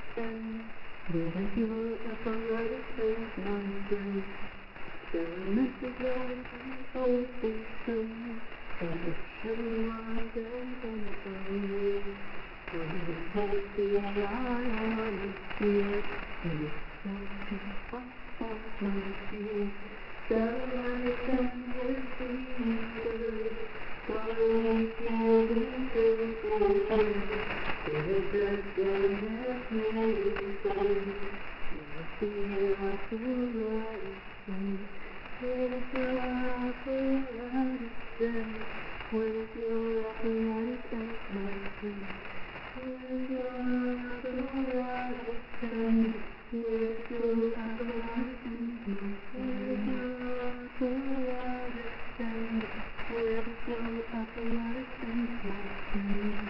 Didn't you ever write a page my brain? There are messages I always say, but it's true I don't understand. When you take the eye on the fear, and it's something I my fear. Starlight and we're seeing good. Starlight and we're seeing good. It's just gonna make me fun. You feel like you're right. With your eyes, with your eyes, my friend. With your eyes, with your eyes, with your eyes, with your eyes, my friend.